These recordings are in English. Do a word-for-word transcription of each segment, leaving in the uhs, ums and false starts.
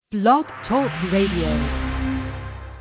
Blog Talk Radio.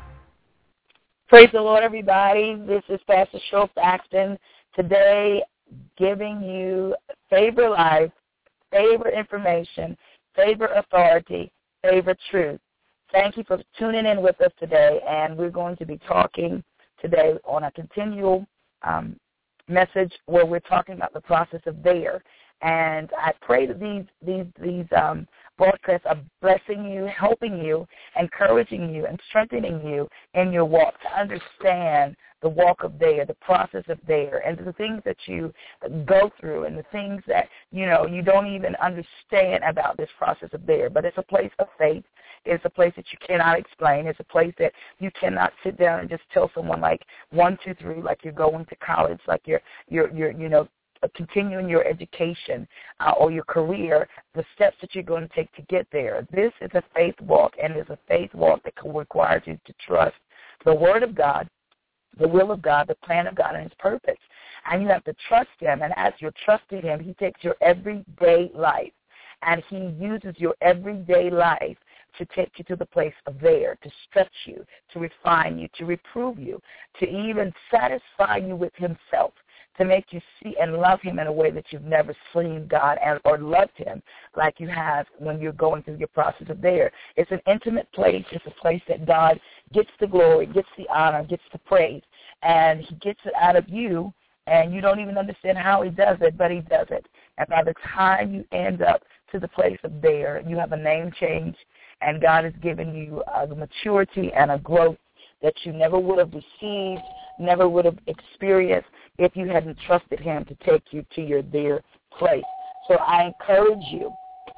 Praise the Lord, everybody. This is Pastor Schultz Axton. Today, giving you favor life, favor information, favor authority, favor truth. Thank you for tuning in with us today, and we're going to be talking today on a continual um, message where we're talking about the process of there. And I pray that these these these um, broadcasts are blessing you, helping you, encouraging you, and strengthening you in your walk to understand the walk of there, the process of there, and the things that you go through and the things that, you know, you don't even understand about this process of there. But it's a place of faith. It's a place that you cannot explain. It's a place that you cannot sit down and just tell someone like one, two, three, like you're going to college, like you're, you're, you're you know, continuing your education uh, or your career, the steps that you're going to take to get there. This is a faith walk, and it's a faith walk that requires you to trust the Word of God, the will of God, the plan of God, and His purpose. And you have to trust Him, and as you're trusting Him, He takes your everyday life, and He uses your everyday life to take you to the place of there, to stretch you, to refine you, to reprove you, to even satisfy you with Himself, to make you see and love Him in a way that you've never seen God and, or loved Him like you have when you're going through your process of there. It's an intimate place. It's a place that God gets the glory, gets the honor, gets the praise, and He gets it out of you, and you don't even understand how He does it, but He does it. And by the time you end up to the place of there, you have a name change, and God has given you uh, the maturity and a growth that you never would have received, never would have experienced if you hadn't trusted Him to take you to your there place. So I encourage you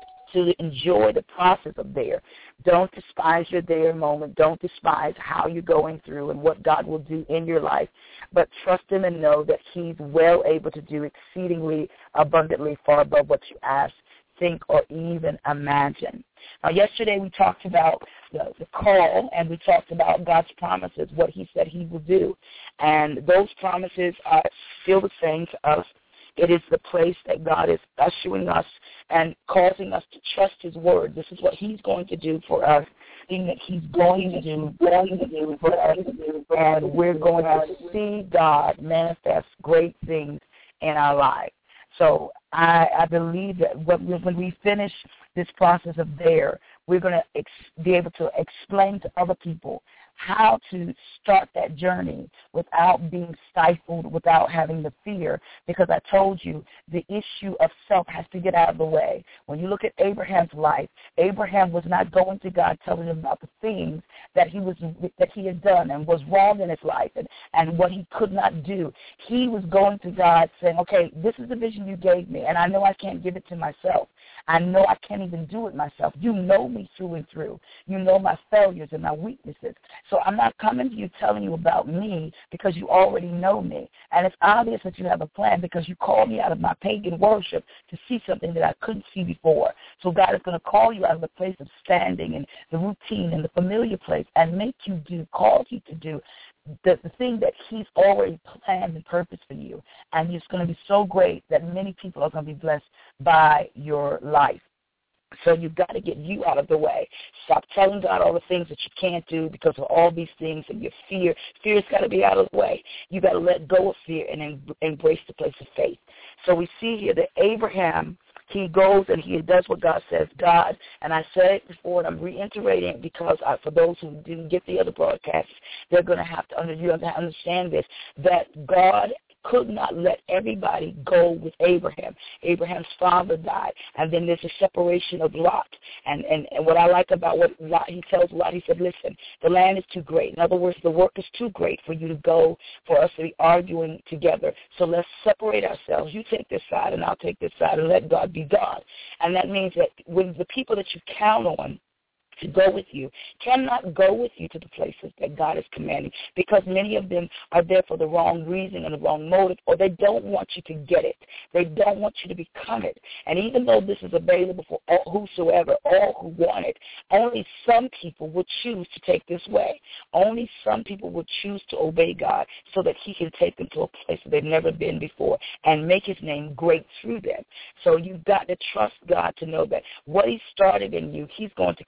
to enjoy the process of there. Don't despise your there moment. Don't despise how you're going through and what God will do in your life, but trust Him and know that He's well able to do exceedingly abundantly far above what you ask, think, or even imagine. Now, yesterday we talked about the, the call, and we talked about God's promises, what He said He will do. And those promises are still the same to us. It is the place that God is ushering us and causing us to trust His word. This is what He's going to do for us, thing that He's going to do, going to do for us, and we're going to see God manifest great things in our lives. So I, I believe that when we finish this process of there, we're going to ex- be able to explain to other people how to start that journey without being stifled, without having the fear, because I told you the issue of self has to get out of the way. When you look at Abraham's life, Abraham was not going to God telling him about the things that he was that he had done and was wrong in his life and, and what he could not do. He was going to God saying, okay, this is the vision you gave me, and I know I can't give it to myself. I know I can't even do it myself. You know me through and through. You know my failures and my weaknesses. So I'm not coming to you telling you about me because you already know me. And it's obvious that you have a plan because you called me out of my pagan worship to see something that I couldn't see before. So God is going to call you out of the place of standing and the routine and the familiar place and make you do, call you to do the, the thing that He's already planned and purposed for you. And it's going to be so great that many people are going to be blessed by your life. So you've got to get you out of the way. Stop telling God all the things that you can't do because of all these things and your fear. Fear's got to be out of the way. You've got to let go of fear and em- embrace the place of faith. So we see here that Abraham, he goes and he does what God says. God, and I said it before, and I'm reiterating it because I, for those who didn't get the other broadcasts, they're going to have to under, you have to understand this, that God could not let everybody go with Abraham. Abraham's father died, and then there's a separation of Lot. And, and, and what I like about what Lot, he tells Lot, he said, listen, the land is too great. In other words, the work is too great for you to go, for us to be arguing together. So let's separate ourselves. You take this side, and I'll take this side, and let God be God. And that means that when the people that you count on to go with you cannot go with you to the places that God is commanding because many of them are there for the wrong reason and the wrong motive, or they don't want you to get it. They don't want you to become it. And even though this is available for all, whosoever, all who want it, only some people will choose to take this way. Only some people will choose to obey God so that He can take them to a place that they've never been before and make His name great through them. So you've got to trust God to know that what He started in you, He's going to complete it.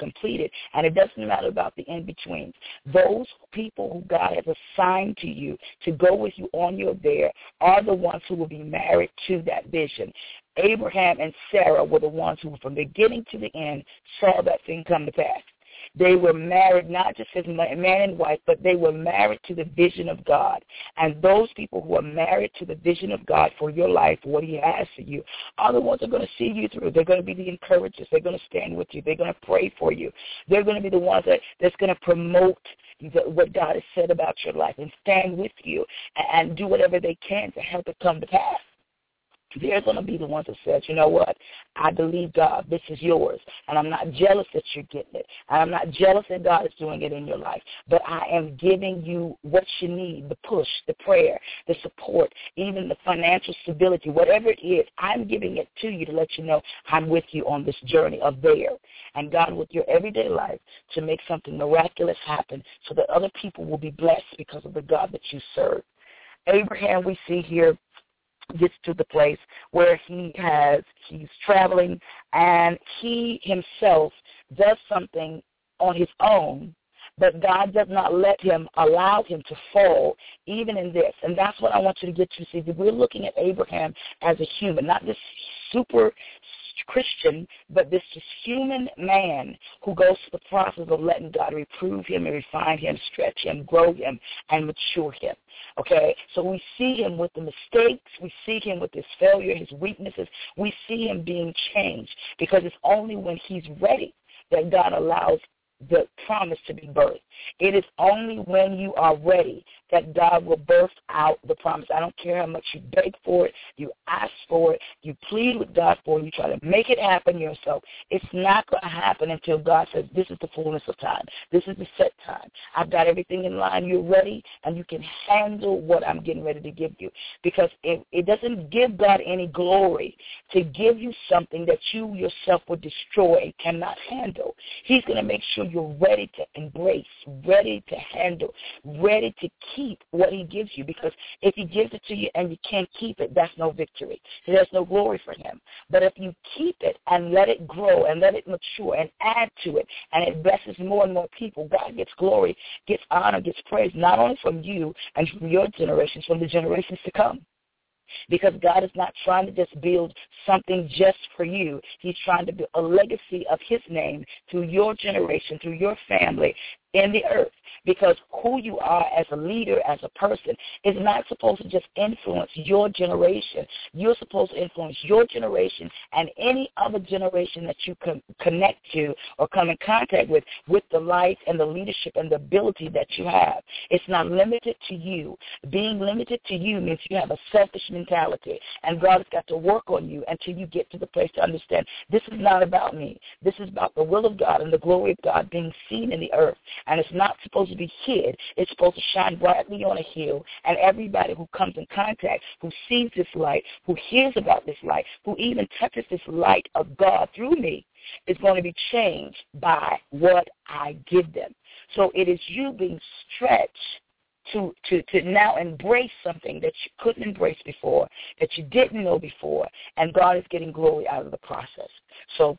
defeated. And it doesn't matter about the in-betweens. Those people who God has assigned to you to go with you on your bear are the ones who will be married to that vision. Abraham and Sarah were the ones who, from the beginning to the end, saw that thing come to pass. They were married not just as man and wife, but they were married to the vision of God. And those people who are married to the vision of God for your life, for what he has for you, are the ones that are going to see you through. They're going to be the encouragers. They're going to stand with you. They're going to pray for you. They're going to be the ones that, that's going to promote the, what God has said about your life and stand with you and, and do whatever they can to help it come to pass. They're going to be the ones that says, you know what, I believe, God, this is yours, and I'm not jealous that you're getting it, and I'm not jealous that God is doing it in your life, but I am giving you what you need, the push, the prayer, the support, even the financial stability, whatever it is, I'm giving it to you to let you know I'm with you on this journey of there. And God, with your everyday life, to make something miraculous happen so that other people will be blessed because of the God that you serve. Abraham, we see here, gets to the place where he has, he's traveling, and he himself does something on his own, but God does not let him, allow him to fall even in this. And that's what I want you to get to see. That we're looking at Abraham as a human, not this super Christian, but this just human man who goes through the process of letting God reprove him and refine him, stretch him, grow him, and mature him. Okay? So we see him with the mistakes. We see him with his failure, his weaknesses. We see him being changed because it's only when he's ready that God allows the promise to be birthed. It is only when you are ready that God will birth out the promise. I don't care how much you beg for it, you ask for it, you plead with God for it, you try to make it happen yourself. It's not going to happen until God says, this is the fullness of time. This is the set time. I've got everything in line. You're ready, and you can handle what I'm getting ready to give you. Because it, it doesn't give God any glory to give you something that you yourself would destroy and cannot handle. He's going to make sure you're ready to embrace, ready to handle, ready to keep what he gives you, because if he gives it to you and you can't keep it, that's no victory. There's no glory for him. But if you keep it and let it grow and let it mature and add to it, and it blesses more and more people, God gets glory, gets honor, gets praise, not only from you and from your generations, from the generations to come. Because God is not trying to just build something just for you. He's trying to build a legacy of his name through your generation, through your family, in the earth. Because who you are as a leader, as a person, is not supposed to just influence your generation. You're supposed to influence your generation and any other generation that you can connect to or come in contact with, with the life and the leadership and the ability that you have. It's not limited to you. Being limited to you means you have a selfish mentality, and God has got to work on you until you get to the place to understand this is not about me. This is about the will of God and the glory of God being seen in the earth. And it's not supposed to be hid. It's supposed to shine brightly on a hill. And everybody who comes in contact, who sees this light, who hears about this light, who even touches this light of God through me, is going to be changed by what I give them. So it is you being stretched to, to, to now embrace something that you couldn't embrace before, that you didn't know before, and God is getting glory out of the process. So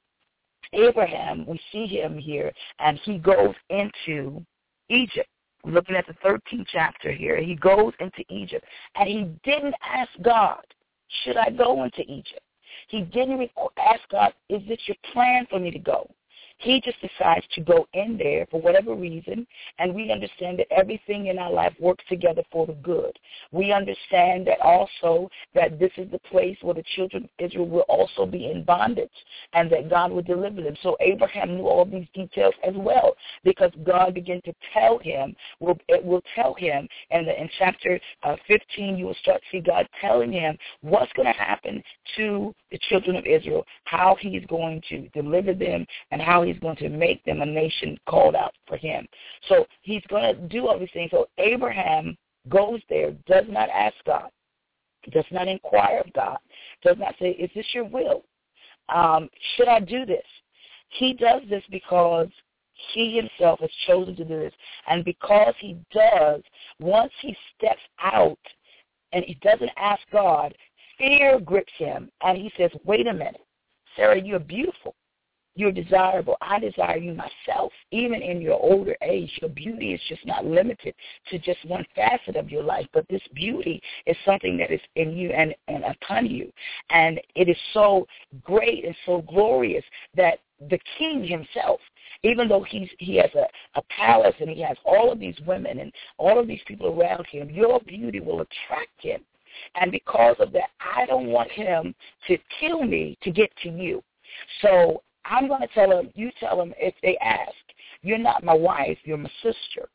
Abraham, we see him here, and he goes into Egypt. Looking at the thirteenth chapter here, he goes into Egypt, and he didn't ask God, should I go into Egypt? He didn't ask God, is this your plan for me to go? He just decides to go in there for whatever reason, and we understand that everything in our life works together for the good. We understand that also that this is the place where the children of Israel will also be in bondage, and that God will deliver them. So Abraham knew all these details as well, because God began to tell him, will it will tell him, and in chapter uh, fifteen you will start to see God telling him what's going to happen to the children of Israel, how he's going to deliver them, and how he's going to make them a nation called out for him. So he's going to do all these things. So Abraham goes there, does not ask God, does not inquire of God, does not say, is this your will? Um, should I do this? He does this because he himself has chosen to do this. And because he does, once he steps out and he doesn't ask God, fear grips him. And he says, wait a minute, Sarah, you're beautiful. You're desirable. I desire you myself. Even in your older age, your beauty is just not limited to just one facet of your life, but this beauty is something that is in you and, and upon you. And it is so great and so glorious that the king himself, even though he's, he has a, a palace and he has all of these women and all of these people around him, your beauty will attract him. And because of that, I don't want him to kill me to get to you. So I'm going to tell him, you tell him if they ask, you're not my wife, you're my sister.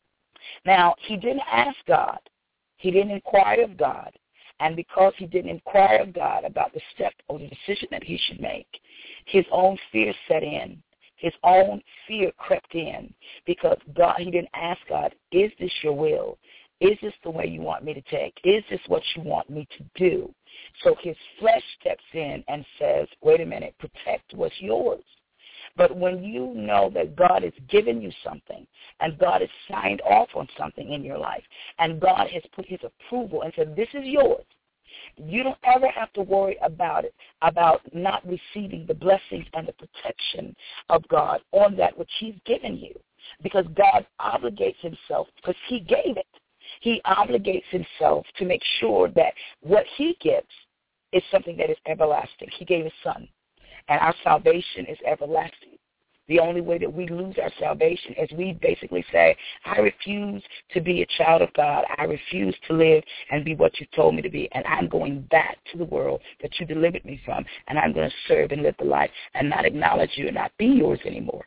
Now, he didn't ask God. He didn't inquire of God. And because he didn't inquire of God about the step or the decision that he should make, his own fear set in. His own fear crept in because God, he didn't ask God, is this your will? Is this the way you want me to take? Is this what you want me to do? So his flesh steps in and says, wait a minute, protect what's yours. But when you know that God has given you something and God has signed off on something in your life and God has put his approval and said, this is yours, you don't ever have to worry about it, about not receiving the blessings and the protection of God on that which he's given you, because God obligates himself because he gave it. He obligates himself to make sure that what he gives is something that is everlasting. He gave his son, and our salvation is everlasting. The only way that we lose our salvation is we basically say, I refuse to be a child of God. I refuse to live and be what you told me to be, and I'm going back to the world that you delivered me from, and I'm going to serve and live the life and not acknowledge you and not be yours anymore.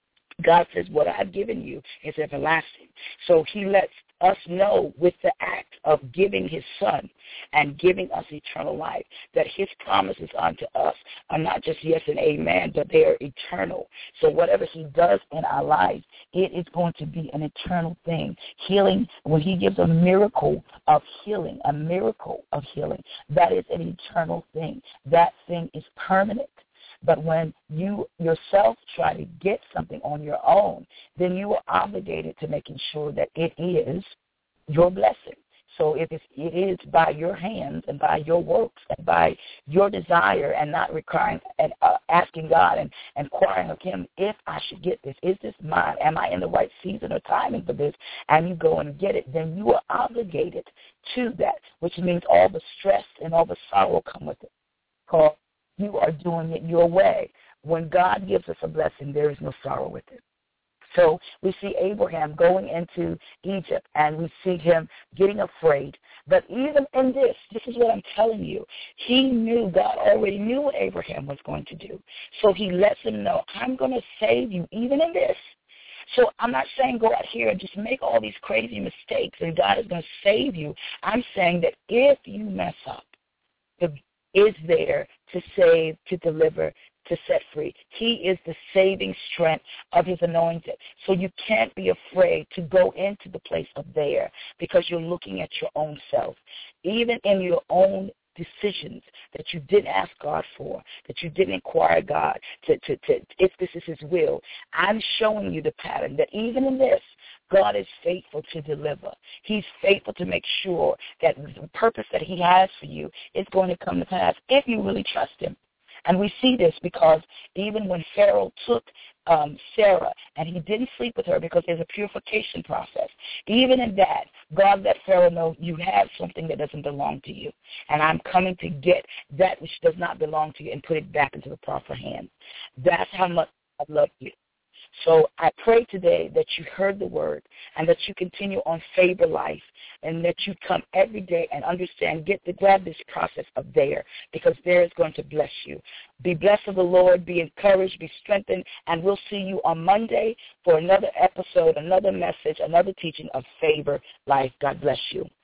God says, what I've given you is everlasting. So he lets us know with the act of giving his son and giving us eternal life that his promises unto us are not just yes and amen, but they are eternal. So whatever he does in our lives, it is going to be an eternal thing. Healing, when he gives a miracle of healing, a miracle of healing, that is an eternal thing. That thing is permanent. But when you yourself try to get something on your own, then you are obligated to making sure that it is your blessing. So if it's, it is by your hands and by your works and by your desire and not requiring and uh, asking God and inquiring of him, if I should get this, is this mine? Am I in the right season or timing for this? And you go and get it, then you are obligated to that, which means all the stress and all the sorrow come with it. Because you are doing it your way. When God gives us a blessing, there is no sorrow with it. So we see Abraham going into Egypt, and we see him getting afraid. But even in this, this is what I'm telling you, he knew, God already knew what Abraham was going to do. So he lets him know, I'm going to save you even in this. So I'm not saying go out here and just make all these crazy mistakes and God is going to save you. I'm saying that if you mess up, the is there to save, to deliver, to set free. He is the saving strength of his anointed. So you can't be afraid to go into the place of there because you're looking at your own self. Even in your own decisions that you didn't ask God for, that you didn't inquire God to, to, to if this is his will, I'm showing you the pattern that even in this, God is faithful to deliver. He's faithful to make sure that the purpose that he has for you is going to come to pass if you really trust him. And we see this because even when Pharaoh took um, Sarah and he didn't sleep with her because there's a purification process, even in that, God let Pharaoh know you have something that doesn't belong to you. And I'm coming to get that which does not belong to you and put it back into the proper hands. That's how much I love you. So I pray today that you heard the word and that you continue on Favor Life and that you come every day and understand, get to grab this process of there because there is going to bless you. Be blessed of the Lord, be encouraged, be strengthened, and we'll see you on Monday for another episode, another message, another teaching of Favor Life. God bless you.